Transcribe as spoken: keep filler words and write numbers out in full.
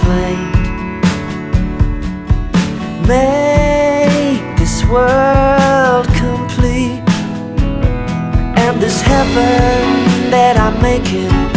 flame. Make this world complete, and this heaven that I'm making